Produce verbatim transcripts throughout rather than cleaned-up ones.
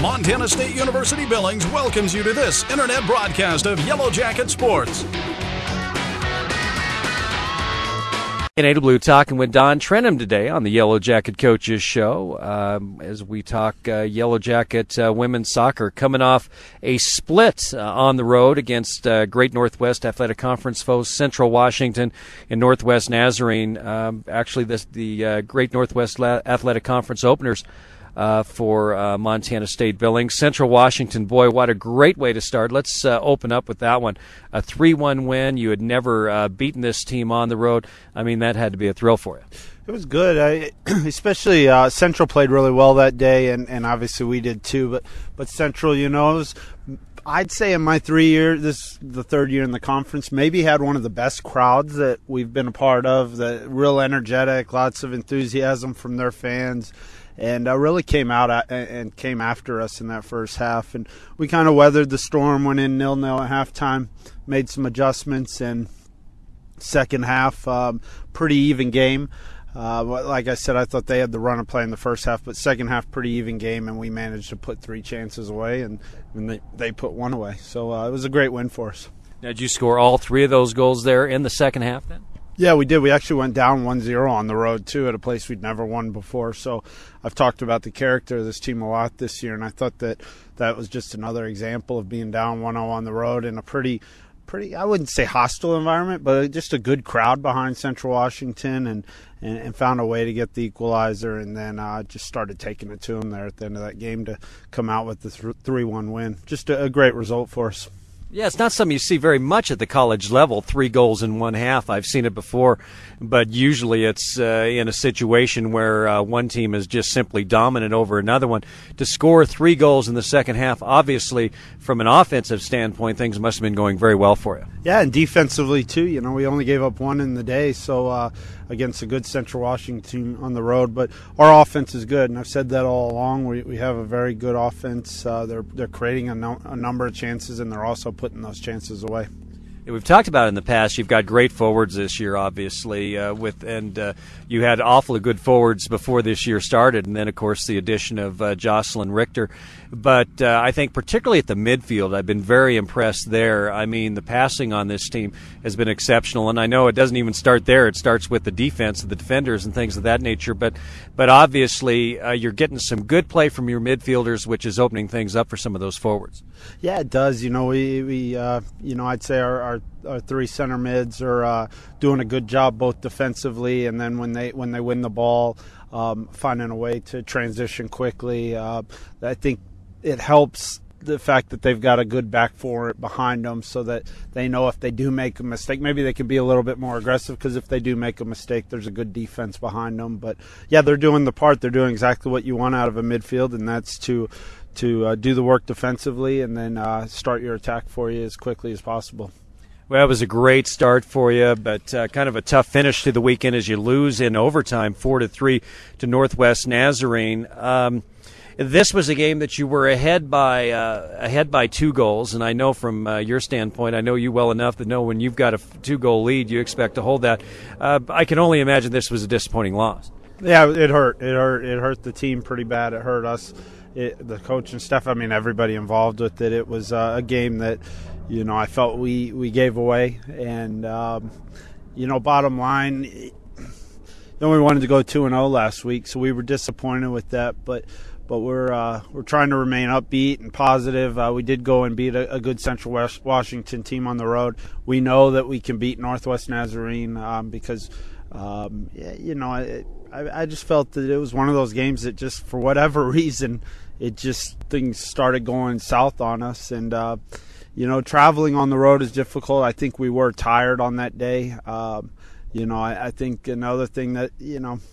Montana State University Billings welcomes you to this internet broadcast of Yellow Jacket Sports. In A W talking with Don Trenham today on the Yellow Jacket Coaches Show um, as we talk uh, Yellow Jacket uh, women's soccer coming off a split uh, on the road against uh, Great Northwest Athletic Conference foes Central Washington and Northwest Nazarene. Um, actually, this, the uh, Great Northwest La- Athletic Conference openers Uh, for uh, Montana State Billings. Central Washington, boy, what a great way to start. Let's uh, open up with that one. A three one win. You had never uh, beaten this team on the road. I mean, that had to be a thrill for you. It was good. I, especially uh, Central played really well that day, and, and obviously we did too. But, but Central, you know, it was, I'd say in my three years, this is the third year in the conference, maybe had one of the best crowds that we've been a part of. The real energetic, lots of enthusiasm from their fans. And uh, really came out at, and came after us in that first half. And we kind of weathered the storm, went in nil-nil at halftime, made some adjustments, and second half, um, pretty even game. Uh, like I said, I thought they had the run of play in the first half, but second half, pretty even game, and we managed to put three chances away, and, and they, they put one away. So uh, it was a great win for us. Now, did you score all three of those goals there in the second half then? Yeah, we did. We actually went down one zero on the road, too, at a place we'd never won before. So I've talked about the character of this team a lot this year, and I thought that that was just another example of being down one oh on the road in a pretty, pretty I wouldn't say hostile environment, but just a good crowd behind Central Washington, and, and, and found a way to get the equalizer, and then uh, just started taking it to them there at the end of that game to come out with the three one win. Just a, a great result for us. Yeah, it's not something you see very much at the college level, three goals in one half. I've seen it before, but usually it's uh, in a situation where uh, one team is just simply dominant over another one. To score three goals in the second half, obviously, from an offensive standpoint, things must have been going very well for you. Yeah, and defensively, too. You know, we only gave up one in the day, so uh, against a good Central Washington team on the road. But our offense is good, and I've said that all along. We we have a very good offense. Uh, they're they're creating a, no, a number of chances, and they're also putting those chances away. We've talked about it in the past. You've got great forwards this year, obviously, uh, with and uh, you had awfully good forwards before this year started, and then, of course, the addition of uh, Jocelyn Richter. But uh, I think particularly at the midfield, I've been very impressed there. I mean, the passing on this team has been exceptional, and I know it doesn't even start there. It starts with the defense, the defenders, and things of that nature. But but obviously, uh, you're getting some good play from your midfielders, which is opening things up for some of those forwards. Yeah, it does. You know, we, we uh, you know, I'd say our, our, our three center mids are uh, doing a good job both defensively, and then when they when they win the ball, um, finding a way to transition quickly. Uh, I think it helps the fact that they've got a good back four behind them, so that they know if they do make a mistake, maybe they can be a little bit more aggressive, because if they do make a mistake, there's a good defense behind them. But yeah, they're doing the part. They're doing exactly what you want out of a midfield, and that's to to uh, do the work defensively and then uh, start your attack for you as quickly as possible. Well, it was a great start for you, but uh, kind of a tough finish to the weekend as you lose in overtime, four to three to Northwest Nazarene. Um, This was a game that you were ahead by uh, ahead by two goals, and I know from uh, your standpoint, I know you well enough to know when you've got a two-goal lead, you expect to hold that. Uh, I can only imagine this was a disappointing loss. Yeah, it hurt. It hurt. It hurt the team pretty bad. It hurt us, it, the coach and staff. I mean, everybody involved with it. It was uh, a game that, you know, I felt we we gave away, and um, you know, bottom line, you know, we wanted to go two and zero last week, so we were disappointed with that, but. But we're uh, we're trying to remain upbeat and positive. Uh, we did go and beat a, a good Central West Washington team on the road. We know that we can beat Northwest Nazarene um, because, um, you know, I, I just felt that it was one of those games that just, for whatever reason, it just things started going south on us. And, uh, you know, traveling on the road is difficult. I think we were tired on that day. Um, you know, I, I think another thing that, you know,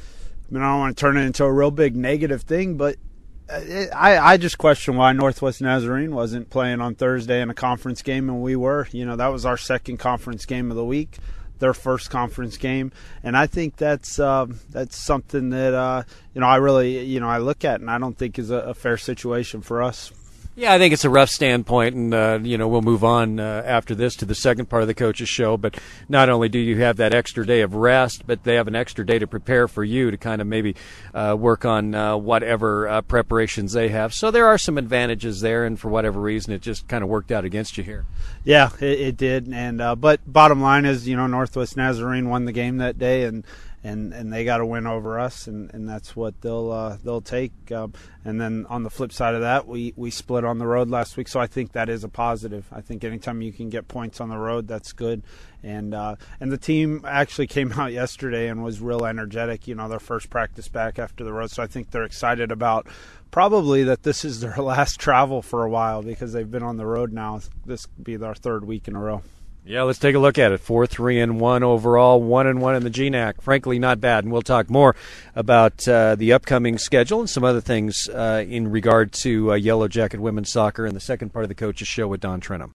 I mean, I don't want to turn it into a real big negative thing, but it, I, I just question why Northwest Nazarene wasn't playing on Thursday in a conference game, and we were. You know, that was our second conference game of the week, their first conference game, and I think that's uh, that's something that uh, you know I really you know I look at, and I don't think is a, a fair situation for us. Yeah, I think it's a rough standpoint, and uh, you know we'll move on uh, after this to the second part of the coach's show. But not only do you have that extra day of rest, but they have an extra day to prepare for you to kind of maybe uh, work on uh, whatever uh, preparations they have. So there are some advantages there, and for whatever reason, it just kind of worked out against you here. Yeah, it, it did. And uh, but bottom line is, you know, Northwest Nazarene won the game that day, and. And, and they got a win over us, and, and that's what they'll uh, they'll take. Um, and then on the flip side of that, we, we split on the road last week, so I think that is a positive. I think anytime you can get points on the road, that's good. And uh, and the team actually came out yesterday and was real energetic. You know, their first practice back after the road, so I think they're excited about probably that this is their last travel for a while because they've been on the road now. This will be their third week in a row. Yeah, let's take a look at it. Four, three, and one overall, one and one in the G N A C. Frankly, not bad. And we'll talk more about uh, the upcoming schedule and some other things uh, in regard to uh, Yellow Jacket women's soccer in the second part of the coach's show with Don Trenum.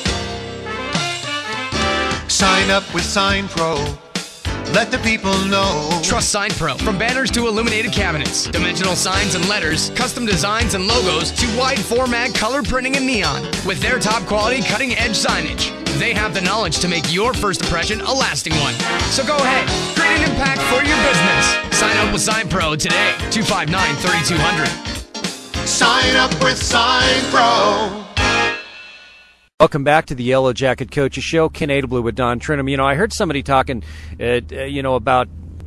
Sign up with Sign Pro. Let the people know. Trust Sign Pro. From banners to illuminated cabinets, dimensional signs and letters, custom designs and logos, to wide format color printing and neon. With their top quality cutting edge signage, they have the knowledge to make your first impression a lasting one. So go ahead, create an impact for your business. Sign up with Sign Pro today. two five nine, three two zero zero. Sign up with Sign Pro. Welcome back to the Yellow Jacket Coaches Show. Ken Adelblue with Don Trenum. You know, I heard somebody talking, uh, you know, about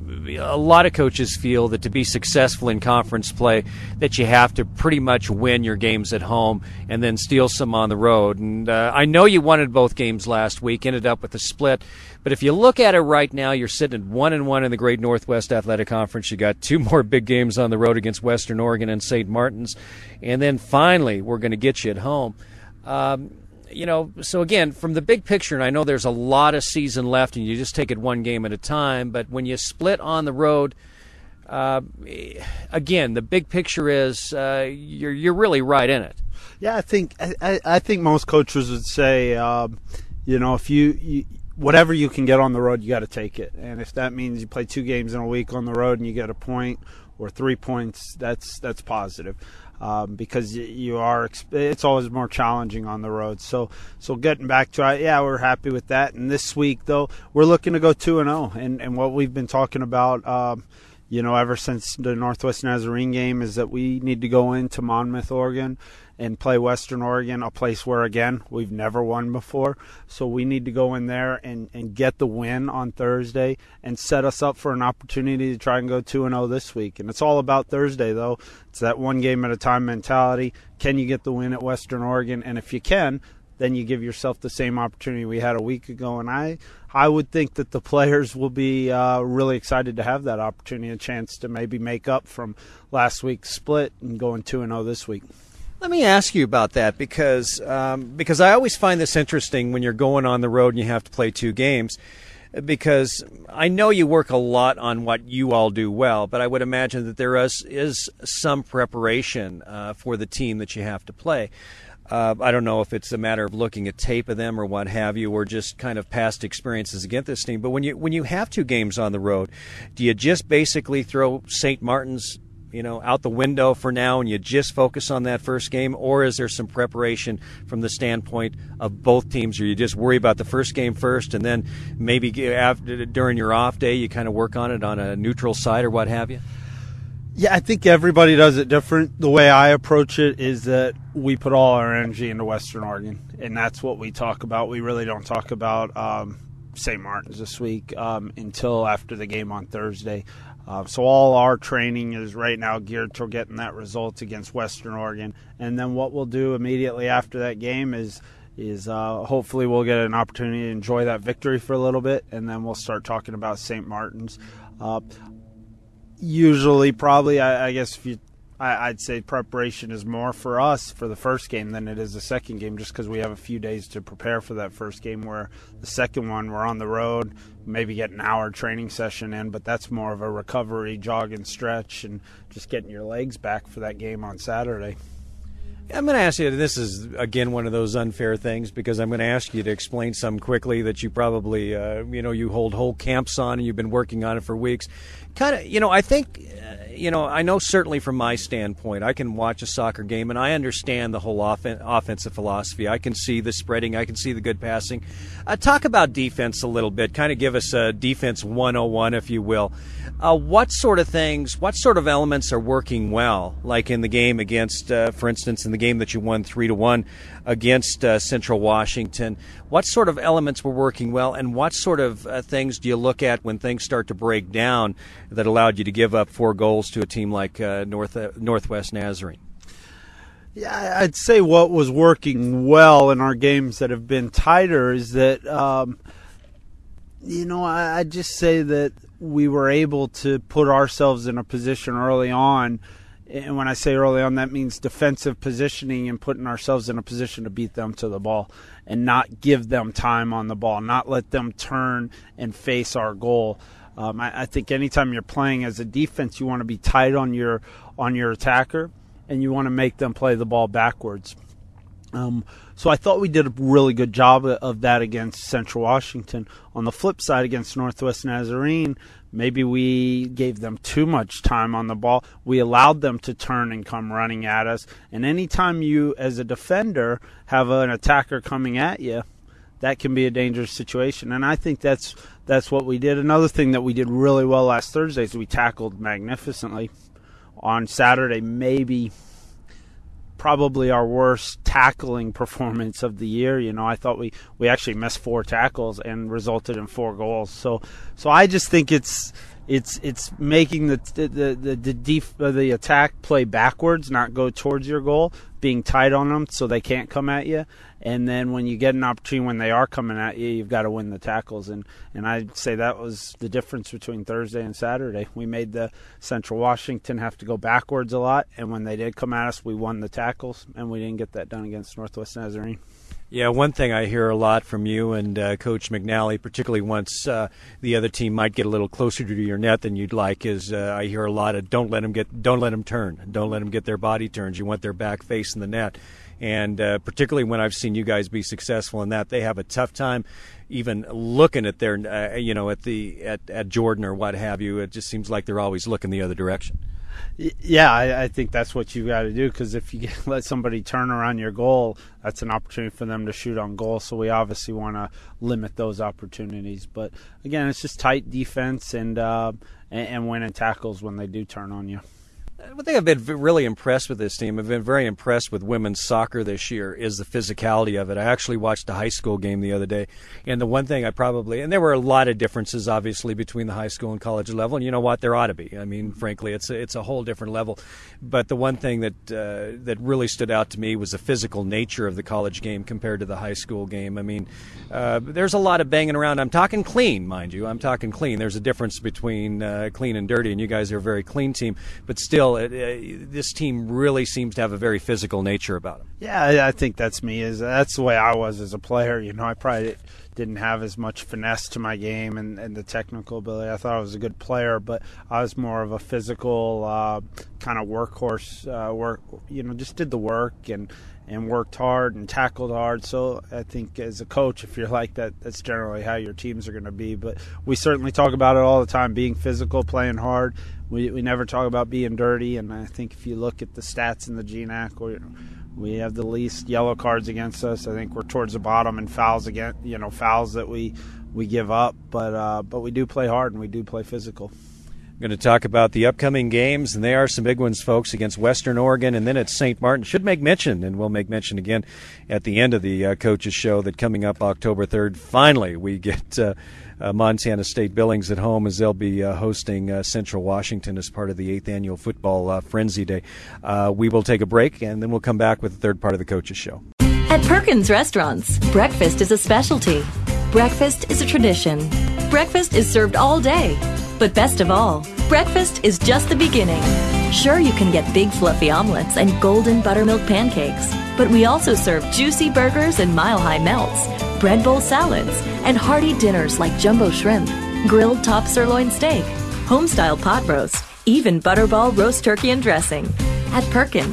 a lot of coaches feel that to be successful in conference play, that you have to pretty much win your games at home and then steal some on the road. And uh, I know you wanted both games last week, ended up with a split. But if you look at it right now, you're sitting at one and one in the Great Northwest Athletic Conference. You got two more big games on the road against Western Oregon and Saint Martin's, and then finally we're going to get you at home. Um, You know, so again, from the big picture, and I know there's a lot of season left, and you just take it one game at a time, but when you split on the road, uh, again, the big picture is uh, you're you're really right in it. Yeah, I think I, I think most coaches would say, um, you know, if you, you whatever you can get on the road, you got to take it, and if that means you play two games in a week on the road and you get a point or three points, that's that's positive. Um, because you are, it's always more challenging on the road. So, so getting back to it, yeah, we're happy with that. And this week, though, we're looking to go two and zero. And and what we've been talking about, um, you know, ever since the Northwest Nazarene game, is that we need to go into Monmouth, Oregon, and play Western Oregon, a place where, again, we've never won before. So we need to go in there and, and get the win on Thursday and set us up for an opportunity to try and go two and oh this week. And it's all about Thursday, though. It's that one game at a time mentality. Can you get the win at Western Oregon? And if you can, then you give yourself the same opportunity we had a week ago. And I, I would think that the players will be uh, really excited to have that opportunity, a chance to maybe make up from last week's split and going two and oh this week. Let me ask you about that because um, because I always find this interesting when you're going on the road and you have to play two games, because I know you work a lot on what you all do well, but I would imagine that there is, is some preparation uh, for the team that you have to play. Uh, I don't know if it's a matter of looking at tape of them or what have you, or just kind of past experiences against this team. But when you when you have two games on the road, do you just basically throw Saint Martin's, you know, out the window for now and you just focus on that first game, or is there some preparation from the standpoint of both teams, or you just worry about the first game first and then maybe after, during your off day you kind of work on it on a neutral side or what have you? Yeah, I think everybody does it different. The way I approach it is that we put all our energy into Western Oregon, and that's what we talk about. We really don't talk about um, Saint Martin's this week um, until after the game on Thursday. Uh, so all our training is right now geared toward getting that result against Western Oregon. And then what we'll do immediately after that game is is uh, hopefully we'll get an opportunity to enjoy that victory for a little bit, and then we'll start talking about Saint Martin's. Uh, usually, probably, I, I guess if you, I, I'd say preparation is more for us for the first game than it is the second game, just because we have a few days to prepare for that first game, where the second one we're on the road, maybe get an hour training session in, but that's more of a recovery, jog and stretch, and just getting your legs back for that game on Saturday. I'm going to ask you, this is, again, one of those unfair things, because I'm going to ask you to explain something quickly that you probably, uh, you know, you hold whole camps on and you've been working on it for weeks. Kind of, you know, I think, uh, you know, I know certainly from my standpoint, I can watch a soccer game and I understand the whole off- offensive philosophy. I can see the spreading. I can see the good passing. Uh, talk about defense a little bit. Kind of give us a defense one oh one, if you will. Uh, what sort of things, what sort of elements are working well, like in the game against, uh, for instance, in the game that you won three to one against uh, Central Washington? What sort of elements were working well, and what sort of uh, things do you look at when things start to break down that allowed you to give up four goals to a team like uh, North uh, Northwest Nazarene? Yeah, I'd say what was working well in our games that have been tighter is that, um, you know, I, I'd just say that we were able to put ourselves in a position early on. And when I say early on, that means defensive positioning and putting ourselves in a position to beat them to the ball and not give them time on the ball, not let them turn and face our goal. Um, I, I think anytime you're playing as a defense, you want to be tight on your on your attacker, and you want to make them play the ball backwards. Um, so I thought we did a really good job of that against Central Washington. On the flip side, against Northwest Nazarene, maybe we gave them too much time on the ball. We allowed them to turn and come running at us. And anytime you, as a defender, have an attacker coming at you, that can be a dangerous situation. And I think that's that's what we did. Another thing that we did really well last Thursday is we tackled magnificently. On Saturday, maybe probably our worst tackling performance of the year. You know, I thought we, we actually missed four tackles and resulted in four goals. So so I just think it's it's it's making the the the the, def, uh, the attack play backwards, not go towards your goal, being tight on them so they can't come at you. And then when you get an opportunity when they are coming at you, you've got to win the tackles. And, and I'd say that was the difference between Thursday and Saturday. We made the Central Washington have to go backwards a lot, and when they did come at us, we won the tackles, and we didn't get that done against Northwest Nazarene. Yeah, one thing I hear a lot from you and uh, Coach McNally, particularly once uh, the other team might get a little closer to your net than you'd like, is uh, I hear a lot of don't let them get, don't let them turn, don't let them get their body turns. You want their back facing the net. And uh, particularly when I've seen you guys be successful in that, they have a tough time even looking at their, uh, you know, at the at, at Jordan or what have you. It just seems like they're always looking the other direction. Yeah, I, I think that's what you got to do, because if you get, let somebody turn around your goal, that's an opportunity for them to shoot on goal. So we obviously want to limit those opportunities. But again, it's just tight defense and uh, and, and winning tackles when they do turn on you. One thing I've been really impressed with this team, I've been very impressed with women's soccer this year, is the physicality of it. I actually watched a high school game the other day, and the one thing I probably, and there were a lot of differences, obviously, between the high school and college level, and you know what, there ought to be. I mean, frankly, it's a, it's a whole different level. But the one thing that uh, that really stood out to me was the physical nature of the college game compared to the high school game. I mean, uh, there's a lot of banging around. I'm talking clean, mind you. I'm talking clean. There's a difference between uh, clean and dirty, and you guys are a very clean team, but still, It, uh, this team really seems to have a very physical nature about them. Yeah, I, I think that's me. Is that's the way I was as a player. You know, I probably didn't have as much finesse to my game and, and the technical ability. I thought I was a good player, but I was more of a physical uh, kind of workhorse. Uh, work, you know, just did the work and. and worked hard and tackled hard. So I think as a coach, if you're like that, that's generally how your teams are going to be. But we certainly talk about it all the time, being physical, playing hard. We we never talk about being dirty. And I think if you look at the stats in the G N A C, we, we have the least yellow cards against us. I think we're towards the bottom in fouls again, you know, fouls that we, we give up. But uh, but we do play hard and we do play physical. Going to talk about the upcoming games, and they are some big ones, folks, against Western Oregon, and then at Saint Martin. Should make mention, and we'll make mention again at the end of the uh, coaches show, that coming up October third, finally we get uh, uh, Montana State Billings at home, as they'll be uh, hosting uh, Central Washington as part of the eighth Annual Football uh, Frenzy Day. Uh, we will take a break, and then we'll come back with the third part of the coaches show. At Perkins Restaurants, breakfast is a specialty. Breakfast is a tradition. Breakfast is served all day. But best of all, breakfast is just the beginning. Sure, you can get big fluffy omelets and golden buttermilk pancakes, but we also serve juicy burgers and mile-high melts, bread bowl salads, and hearty dinners like jumbo shrimp, grilled top sirloin steak, home-style pot roast, even butterball roast turkey and dressing. At Perkins,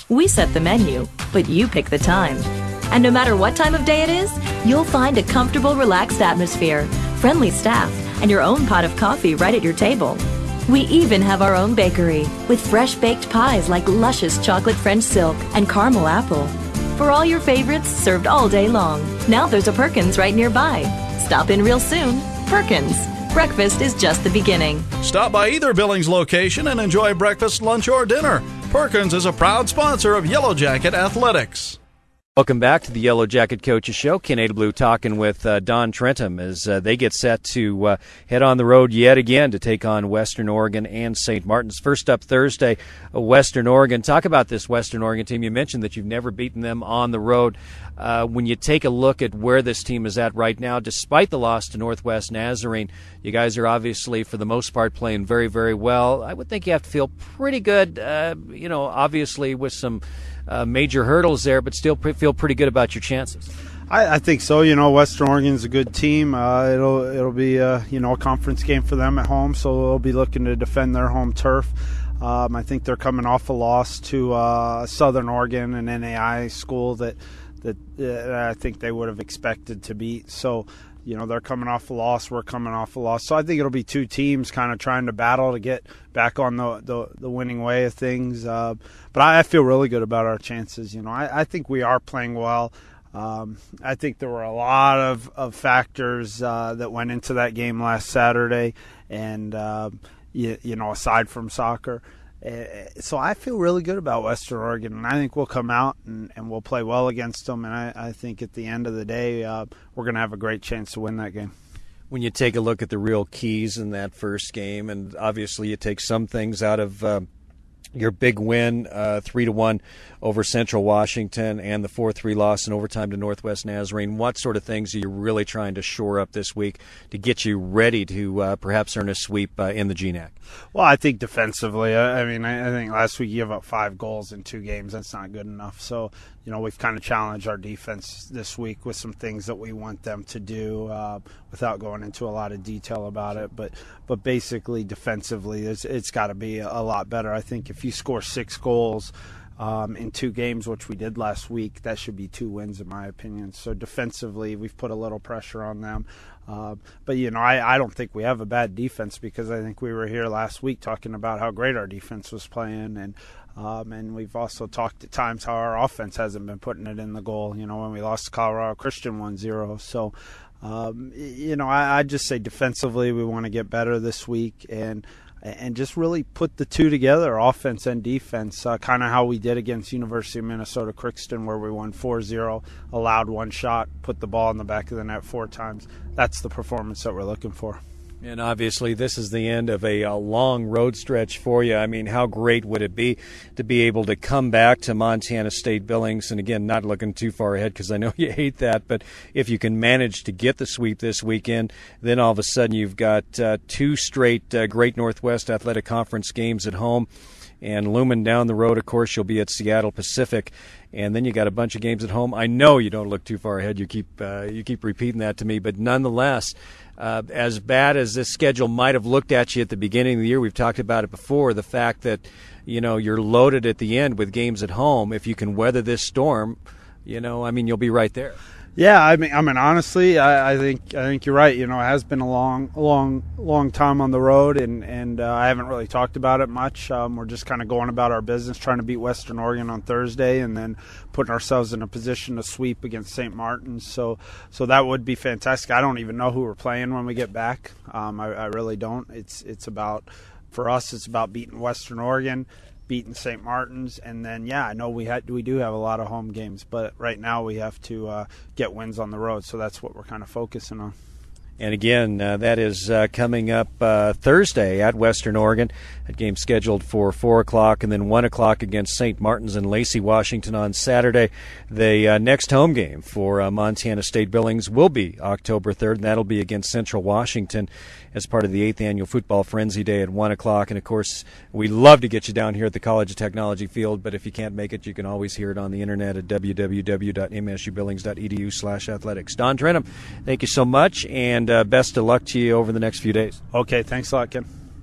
We set the menu, but you pick the time. And no matter what time of day it is, you'll find a comfortable, relaxed atmosphere, friendly staff, and your own pot of coffee right at your table. We even have our own bakery with fresh baked pies like luscious chocolate French silk and caramel apple. For all your favorites served all day long. Now there's a Perkins right nearby. Stop in real soon. Perkins. Breakfast is just the beginning. Stop by either Billings location and enjoy breakfast, lunch, or dinner. Perkins is a proud sponsor of Yellow Jacket Athletics. Welcome back to the Yellow Jacket Coaches Show. Ken Adelblue talking with uh, Don Trentham as uh, they get set to uh, head on the road yet again to take on Western Oregon and Saint Martin's. First up Thursday, uh, Western Oregon. Talk about this Western Oregon team. You mentioned that you've never beaten them on the road. Uh, when you take a look at where this team is at right now, despite the loss to Northwest Nazarene, you guys are obviously, for the most part, playing very, very well. I would think you have to feel pretty good, uh, you know, obviously with some Uh, major hurdles there, but still pre- feel pretty good about your chances. I, I think so. You know, Western Oregon's a good team. Uh, it'll it'll be uh, you know a conference game for them at home, so they'll be looking to defend their home turf. Um, I think they're coming off a loss to uh, Southern Oregon, an N A I school that that uh, I think they would have expected to beat. So. You know, they're coming off a loss. We're coming off a loss. So I think it'll be two teams kind of trying to battle to get back on the the, the winning way of things. Uh, but I, I feel really good about our chances. You know, I, I think we are playing well. Um, I think there were a lot of, of factors uh, that went into that game last Saturday. And, uh, you, you know, aside from soccer. Uh, so I feel really good about Western Oregon, and I think we'll come out and, and we'll play well against them. And I, I think at the end of the day, uh, we're going to have a great chance to win that game. When you take a look at the real keys in that first game, and obviously you take some things out of uh, your big win, uh, three to one over Central Washington, and the four three loss in overtime to Northwest Nazarene. What sort of things are you really trying to shore up this week to get you ready to uh, perhaps earn a sweep uh, in the G N A C? Well, I think defensively, I, I mean, I, I think last week you gave up five goals in two games. That's not good enough. So, you know, we've kind of challenged our defense this week with some things that we want them to do uh, without going into a lot of detail about it. But but basically, defensively, it's, it's got to be a, a lot better. I think if you score six goals um, in two games, which we did last week, that should be two wins in my opinion. So defensively, we've put a little pressure on them. Uh, but, you know, I, I don't think we have a bad defense because I think we were here last week talking about how great our defense was playing. And um, and we've also talked at times how our offense hasn't been putting it in the goal, you know, when we lost to Colorado Christian one zero. So, um, you know, I, I'd just say defensively we want to get better this week and and just really put the two together, offense and defense, uh, kind of how we did against University of Minnesota Crookston where we won four zero, allowed one shot, put the ball in the back of the net four times. That's the performance that we're looking for. And obviously this is the end of a, a long road stretch for you. I mean, how great would it be to be able to come back to Montana State Billings? And again, not looking too far ahead because I know you hate that, but if you can manage to get the sweep this weekend, then all of a sudden you've got uh, two straight uh, Great Northwest Athletic Conference games at home. And looming down the road, of course, you'll be at Seattle Pacific, and then you got a bunch of games at home. I know you don't look too far ahead. You keep uh, you keep repeating that to me, but nonetheless, uh, as bad as this schedule might have looked at you at the beginning of the year, we've talked about it before. The fact that you know you're loaded at the end with games at home. If you can weather this storm, you know, I mean, you'll be right there. Yeah, I mean, I mean, honestly, I, I think I think you're right. You know, it has been a long, long, long time on the road, and and uh, I haven't really talked about it much. Um, we're just kind of going about our business, trying to beat Western Oregon on Thursday, and then putting ourselves in a position to sweep against Saint Martin's. So, so that would be fantastic. I don't even know who we're playing when we get back. Um, I, I really don't. It's it's about for us. It's about beating Western Oregon, beating Saint Martin's, and then yeah, I know we had we do have a lot of home games, but right now we have to uh, get wins on the road, so that's what we're kind of focusing on. And again, uh, that is uh, coming up uh, Thursday at Western Oregon. That game scheduled for four o'clock and then one o'clock against Saint Martin's in Lacey, Washington on Saturday. The uh, next home game for uh, Montana State Billings will be October third, and that'll be against Central Washington as part of the eighth Annual Football Frenzy Day at one o'clock. And, of course, we love to get you down here at the College of Technology field, but if you can't make it, you can always hear it on the internet at w w w dot m s u billings dot e d u slash athletics. Don Trentham, thank you so much, and uh, best of luck to you over the next few days. Okay, thanks a lot, Ken.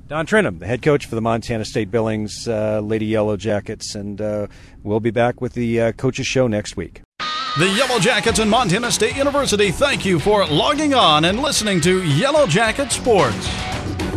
Don Trenum, the head coach for the Montana State Billings uh, Lady Yellow Jackets, and uh, we'll be back with the uh, Coaches Show next week. The Yellow Jackets and Montana State University thank you for logging on and listening to Yellow Jacket Sports.